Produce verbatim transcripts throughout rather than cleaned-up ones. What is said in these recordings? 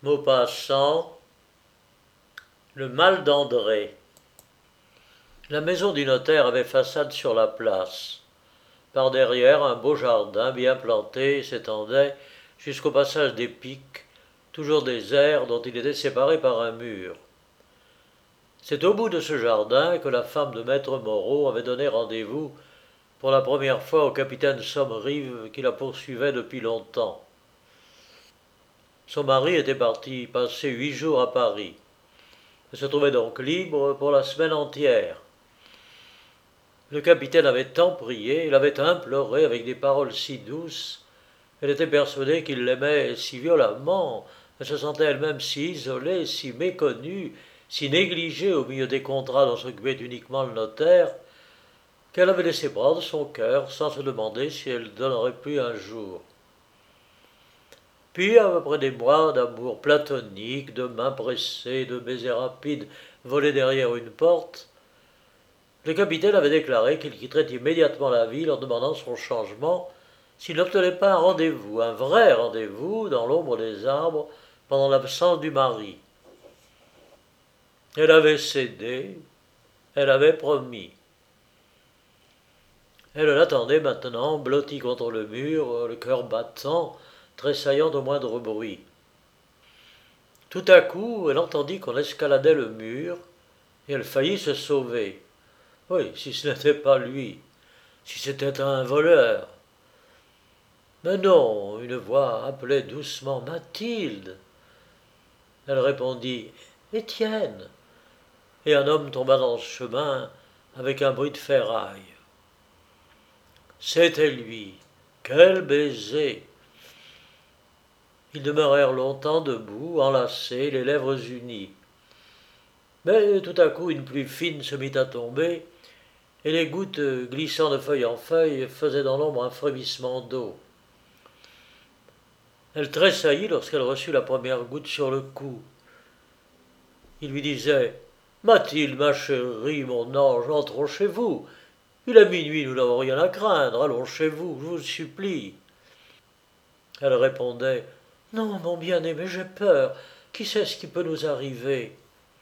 Maupassant, le mal d'André. La maison du notaire avait façade sur la place. Par derrière, un beau jardin bien planté s'étendait jusqu'au passage des pics, toujours désert, dont il était séparé par un mur. C'est au bout de ce jardin que la femme de maître Moreau avait donné rendez-vous pour la première fois au capitaine Sommerive qui la poursuivait depuis longtemps. Son mari était parti passer huit jours à Paris. Elle se trouvait donc libre pour la semaine entière. Le capitaine avait tant prié, il avait imploré avec des paroles si douces, elle était persuadée qu'il l'aimait si violemment, elle se sentait elle-même si isolée, si méconnue, si négligée au milieu des contrats dont s'occupait uniquement le notaire, qu'elle avait laissé prendre son cœur sans se demander si elle donnerait plus un jour. Puis, après des mois d'amour platonique, de mains pressées, de baisers rapides volés derrière une porte, le capitaine avait déclaré qu'il quitterait immédiatement la ville en demandant son changement s'il n'obtenait pas un rendez-vous, un vrai rendez-vous, dans l'ombre des arbres, pendant l'absence du mari. Elle avait cédé, elle avait promis. Elle l'attendait maintenant, blottie contre le mur, le cœur battant, tressaillant au moindre bruit. Tout à coup, elle entendit qu'on escaladait le mur, et elle faillit se sauver. Oui, si ce n'était pas lui, si c'était un voleur. Mais non, une voix appelait doucement Mathilde. Elle répondit Étienne. Et un homme tomba dans le chemin avec un bruit de ferraille. C'était lui. Quel baiser! Ils demeurèrent longtemps debout, enlacés, les lèvres unies. Mais tout à coup, une pluie fine se mit à tomber, et les gouttes glissant de feuille en feuille faisaient dans l'ombre un frémissement d'eau. Elle tressaillit lorsqu'elle reçut la première goutte sur le cou. Il lui disait « Mathilde, ma chérie, mon ange, entrons chez vous. Il est minuit, nous n'avons rien à craindre, allons chez vous, je vous supplie. » Elle répondait « Non, mon bien-aimé, j'ai peur. Qui sait ce qui peut nous arriver ?»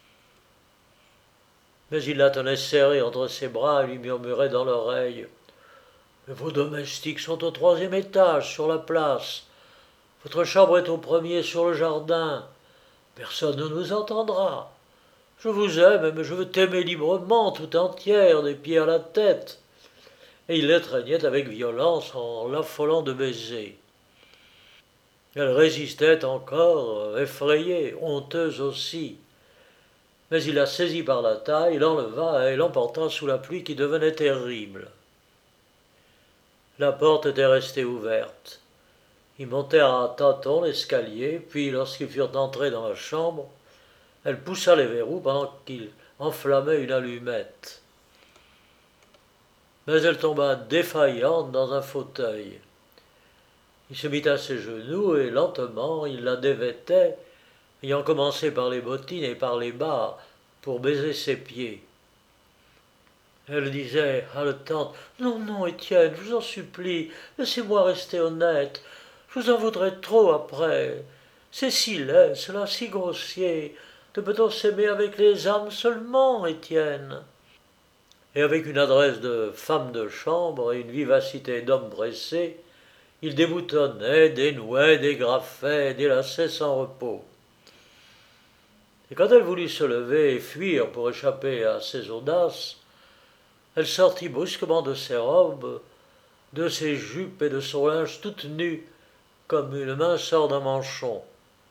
Mais il la tenait serrée entre ses bras et lui murmurait dans l'oreille « Vos domestiques sont au troisième étage, sur la place. Votre chambre est au premier, sur le jardin. Personne ne nous entendra. Je vous aime, mais je veux t'aimer librement, tout entière, des pieds à la tête. » Et il l'étreignait avec violence en l'affolant de baisers. Elle résistait encore, effrayée, honteuse aussi. Mais il la saisit par la taille, l'enleva et l'emporta sous la pluie qui devenait terrible. La porte était restée ouverte. Ils montèrent à tâtons l'escalier, puis lorsqu'ils furent entrés dans la chambre, elle poussa les verrous pendant qu'il enflammait une allumette. Mais elle tomba défaillante dans un fauteuil. Il se mit à ses genoux et lentement il la dévêtait, ayant commencé par les bottines et par les bas pour baiser ses pieds. Elle disait, haletante, « Non, non, Étienne, je vous en supplie, laissez-moi rester honnête. Je vous en voudrais trop après. C'est si laid, cela, si grossier. Ne peut-on s'aimer avec les âmes seulement, Étienne ?» Et avec une adresse de femme de chambre et une vivacité d'homme pressé, il déboutonnait, dénouait, dégrafait, délaçait sans repos. Et quand elle voulut se lever et fuir pour échapper à ses audaces, elle sortit brusquement de ses robes, de ses jupes et de son linge toute nue, comme une main sort d'un manchon.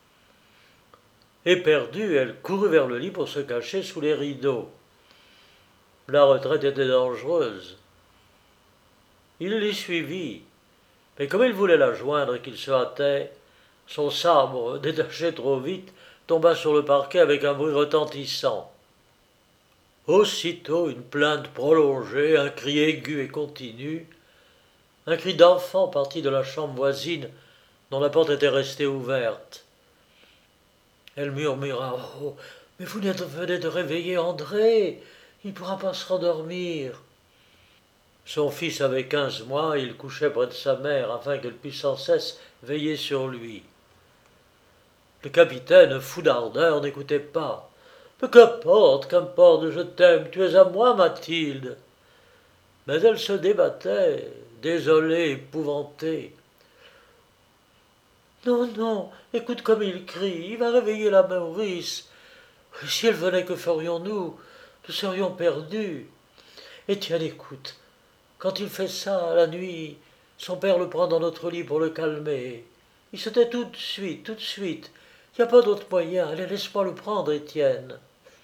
Éperdue, elle courut vers le lit pour se cacher sous les rideaux. La retraite était dangereuse. Il l'y suivit, mais comme il voulait la joindre et qu'il se hâtait, son sabre, détaché trop vite, tomba sur le parquet avec un bruit retentissant. Aussitôt une plainte prolongée, un cri aigu et continu, un cri d'enfant parti de la chambre voisine dont la porte était restée ouverte. Elle murmura « Oh, mais vous venez de réveiller André, il ne pourra pas se rendormir. » Son fils avait quinze mois, il couchait près de sa mère afin qu'elle puisse sans cesse veiller sur lui. Le capitaine, fou d'ardeur, n'écoutait pas. « Mais qu'importe, qu'importe, je t'aime, tu es à moi, Mathilde !» Mais elle se débattait, désolée, épouvantée. « Non, non, écoute comme il crie, il va réveiller la Maurice. Si elle venait, que ferions-nous? Nous serions perdus. Étienne, écoute, quand il fait ça, la nuit, son père le prend dans notre lit pour le calmer. Il se tait tout de suite, tout de suite. Il n'y a pas d'autre moyen. Allez, laisse-moi le prendre, Étienne. »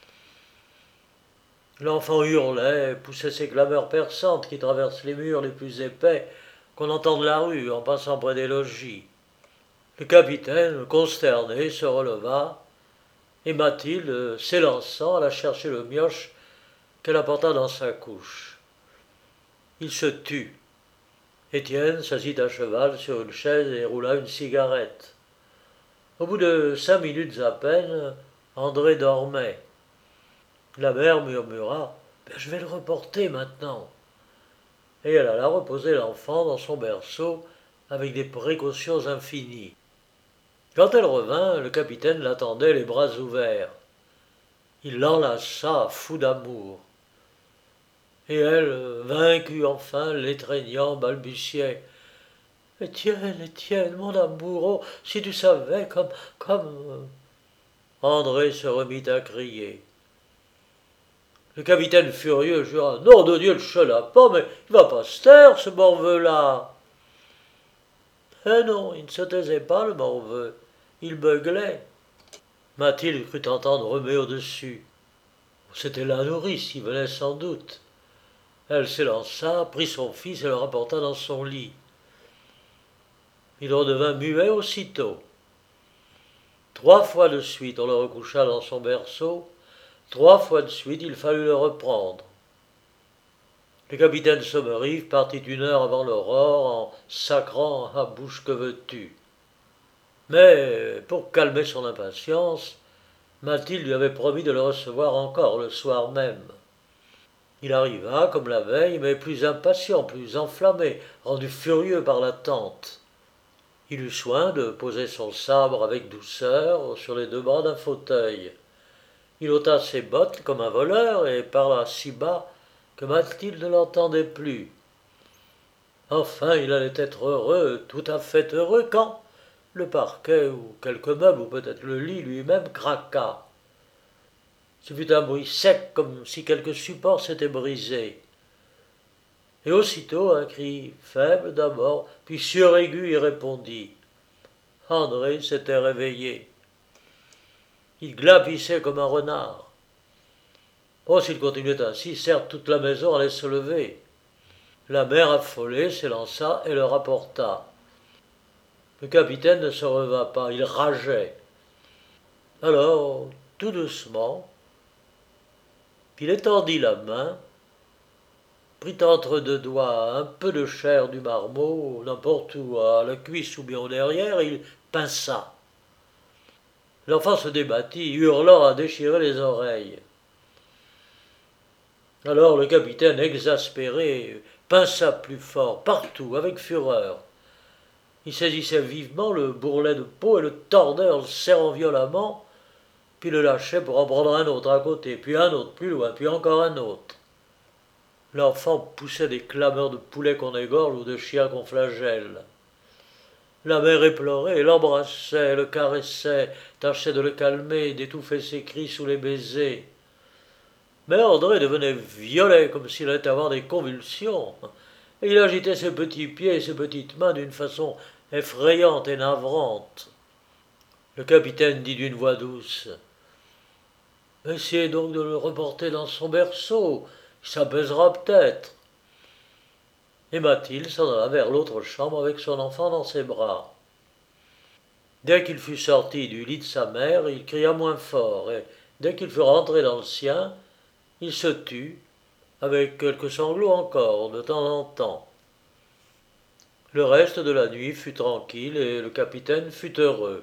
L'enfant hurlait, poussait ses clameurs perçantes qui traversent les murs les plus épais qu'on entend de la rue en passant près des logis. Le capitaine, consterné, se releva, et Mathilde, s'élançant, alla chercher le mioche qu'elle apporta dans sa couche. Il se tut. Étienne s'assit à cheval sur une chaise et roula une cigarette. Au bout de cinq minutes à peine, André dormait. La mère murmura « Je vais le reporter maintenant ». Et elle alla reposer l'enfant dans son berceau avec des précautions infinies. Quand elle revint, le capitaine l'attendait les bras ouverts. Il l'enlaça, fou d'amour. Et elle, vaincue enfin, l'étreignant, balbutiait « Étienne, Étienne, mon amour, oh, si tu savais comme... comme... » André se remit à crier. Le capitaine furieux jura « Nom de Dieu, le chenapan, mais il va pas se taire, ce morveux-là !» Eh non, il ne se taisait pas, le morveux. Il beuglait. Mathilde crut entendre remuer au-dessus. C'était la nourrice qui venait sans doute. Elle s'élança, prit son fils et le rapporta dans son lit. Il redevint muet aussitôt. Trois fois de suite, on le recoucha dans son berceau. Trois fois de suite, il fallut le reprendre. Le capitaine Sommerive partit une heure avant l'aurore en sacrant à bouche que veux-tu. Mais, pour calmer son impatience, Mathilde lui avait promis de le recevoir encore le soir même. Il arriva, comme la veille, mais plus impatient, plus enflammé, rendu furieux par l'attente. Il eut soin de poser son sabre avec douceur sur les deux bras d'un fauteuil. Il ôta ses bottes comme un voleur et parla si bas que Mathilde ne l'entendait plus. Enfin, il allait être heureux, tout à fait heureux, quand le parquet ou quelque meuble, ou peut-être le lit lui-même, craqua. Ce fut un bruit sec, comme si quelque support s'était brisé. Et aussitôt un cri faible d'abord, puis suraigu y répondit. André s'était réveillé. Il glapissait comme un renard. Oh, s'il continuait ainsi, certes, toute la maison allait se lever. La mère affolée s'élança et le rapporta. Le capitaine ne se releva pas, il rageait. Alors, tout doucement, il étendit la main, prit entre deux doigts un peu de chair du marmot, n'importe où, à la cuisse ou bien au derrière, et il pinça. L'enfant se débattit, hurlant à déchirer les oreilles. Alors le capitaine, exaspéré, pinça plus fort, partout, avec fureur. Il saisissait vivement le bourrelet de peau et le tordait en le serrant violemment, puis le lâchait pour en prendre un autre à côté, puis un autre plus loin, puis encore un autre. L'enfant poussait des clameurs de poulet qu'on égorge ou de chien qu'on flagelle. La mère éplorée l'embrassait, le caressait, tâchait de le calmer, d'étouffer ses cris sous les baisers. Mais André devenait violet comme s'il allait avoir des convulsions, et il agitait ses petits pieds et ses petites mains d'une façon effrayante et navrante. Le capitaine dit d'une voix douce « Essayez donc de le reporter dans son berceau, il s'apaisera peut-être. » Et Mathilde s'en alla vers l'autre chambre avec son enfant dans ses bras. Dès qu'il fut sorti du lit de sa mère, il cria moins fort, et dès qu'il fut rentré dans le sien, il se tut, avec quelques sanglots encore, de temps en temps. Le reste de la nuit fut tranquille, et le capitaine fut heureux.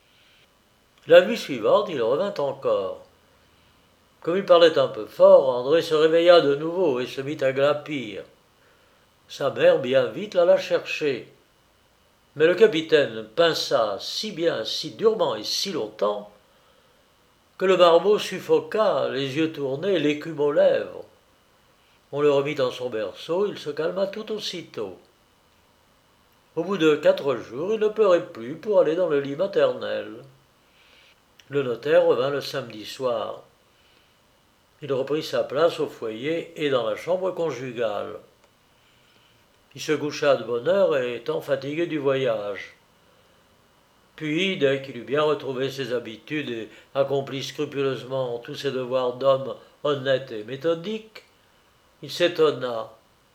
La nuit suivante, il revint encore. Comme il parlait un peu fort, André se réveilla de nouveau et se mit à glapir. Sa mère, bien vite, l'alla chercher. Mais le capitaine pinça si bien, si durement et si longtemps que le marmot suffoqua, les yeux tournés, l'écume aux lèvres. On le remit dans son berceau, il se calma tout aussitôt. Au bout de quatre jours, il ne pleurait plus pour aller dans le lit maternel. Le notaire revint le samedi soir. Il reprit sa place au foyer et dans la chambre conjugale. Il se coucha de bonne heure, étant fatigué du voyage. Puis, dès qu'il eut bien retrouvé ses habitudes et accompli scrupuleusement tous ses devoirs d'homme honnête et méthodique, il s'étonna.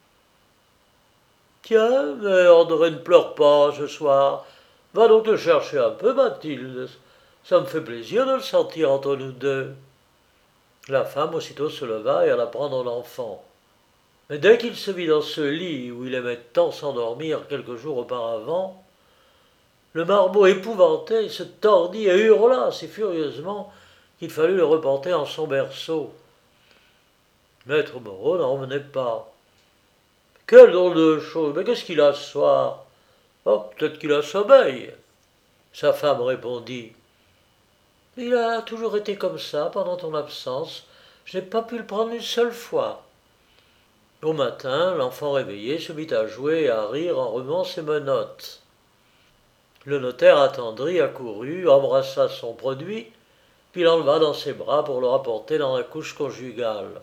Tiens, mais André ne pleure pas ce soir. Va donc te chercher un peu, Mathilde. Ça me fait plaisir de le sentir entre nous deux. La femme aussitôt se leva et alla prendre l'enfant. Mais dès qu'il se vit dans ce lit où il aimait tant s'endormir quelques jours auparavant, le marmot épouvanté se tordit et hurla si furieusement qu'il fallut le reporter en son berceau. Maître Moreau n'en revenait pas. Quelle drôle de chose, mais qu'est-ce qu'il a ce soir? Oh, peut-être qu'il a sommeil. Sa femme répondit. Il a toujours été comme ça pendant ton absence. Je n'ai pas pu le prendre une seule fois. Au matin, l'enfant réveillé se mit à jouer et à rire en remuant ses menottes. Le notaire attendri accourut, embrassa son produit, puis l'enleva dans ses bras pour le rapporter dans la couche conjugale.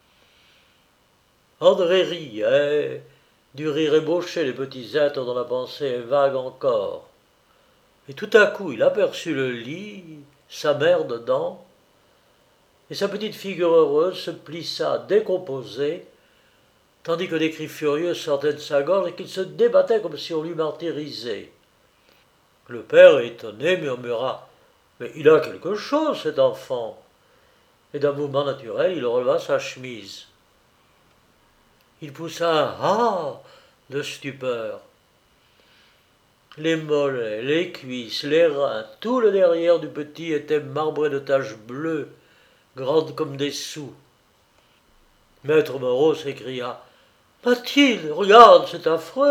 André riait, du rire ébauché les petits êtres dont la pensée est vague encore. Et tout à coup il aperçut le lit, sa mère dedans, et sa petite figure heureuse se plissa décomposée, tandis que des cris furieux sortaient de sa gorge et qu'il se débattait comme si on l'eût martyrisé. Le père, étonné, murmura « Mais il a quelque chose, cet enfant !» Et d'un mouvement naturel, il releva sa chemise. Il poussa un « Ah !» de stupeur. Les mollets, les cuisses, les reins, tout le derrière du petit était marbré de taches bleues, grandes comme des sous. Maître Moreau s'écria « Mathilde, regarde, c'est affreux !»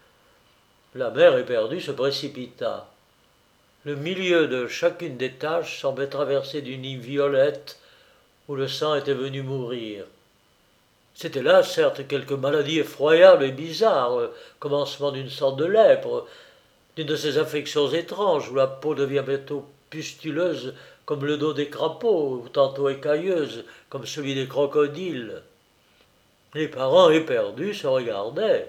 La mère éperdue se précipita. Le milieu de chacune des taches semblait traversé d'une ligne violette où le sang était venu mourir. C'était là, certes, quelque maladie effroyable et bizarre, le commencement d'une sorte de lèpre, d'une de ces affections étranges où la peau devient bientôt pustuleuse comme le dos des crapauds, ou tantôt écailleuse comme celui des crocodiles. Les parents éperdus se regardaient.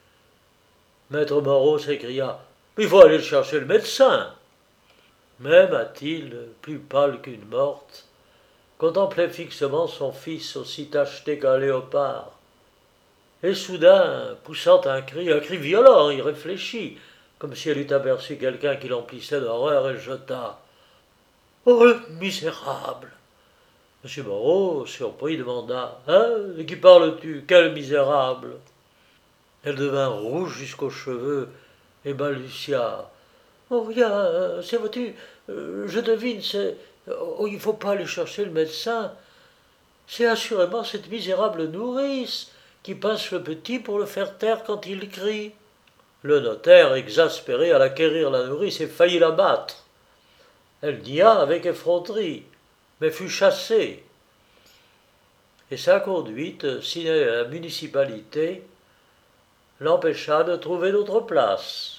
Maître Moreau s'écria « Il faut aller chercher le médecin !» Mais Mathilde, plus pâle qu'une morte, contemplait fixement son fils aussi tacheté qu'un léopard. Et soudain, poussant un cri, un cri violent, irréfléchi, comme si elle eût aperçu quelqu'un qui l'emplissait d'horreur, elle jeta « Oh, le misérable !» M. Moreau, surpris, demanda « Hein, de qui parles-tu? Quel misérable ?» Elle devint rouge jusqu'aux cheveux et balbutia « Oh, rien, c'est vois-tu, je devine, c'est... Oh, il ne faut pas aller chercher le médecin. C'est assurément cette misérable nourrice qui pince le petit pour le faire taire quand il crie. » Le notaire, exaspéré, alla quérir la nourrice et faillit la battre. Elle nia avec effronterie, mais fut chassée. Et sa conduite, signalée à la municipalité, l'empêcha de trouver d'autre place.